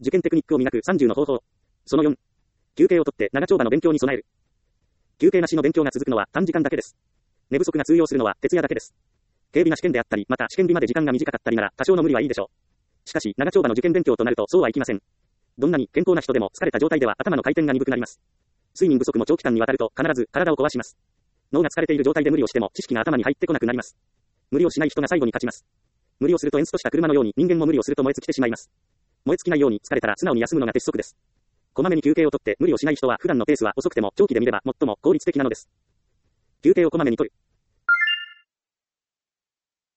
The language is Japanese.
受験テクニックを磨く30の方法。その4。休憩をとって長丁場の勉強に備える。休憩なしの勉強が続くのは短時間だけです。寝不足が通用するのは徹夜だけです。軽微な試験であったり、また試験日まで時間が短かったりなら多少の無理はいいでしょう。しかし、長丁場の受験勉強となるとそうはいきません。どんなに健康な人でも疲れた状態では頭の回転が鈍くなります。睡眠不足も長期間にわたると必ず体を壊します。脳が疲れている状態で無理をしても知識が頭に入ってこなくなります。無理をしない人が最後に勝ちます。無理をするとエンストした車のように人間も無理をすると燃え尽きてしまいます。燃え尽きないように疲れたら素直に休むのが鉄則です。こまめに休憩をとって無理をしない人は普段のペースは遅くても長期で見れば最も効率的なのです。休憩をこまめに取る。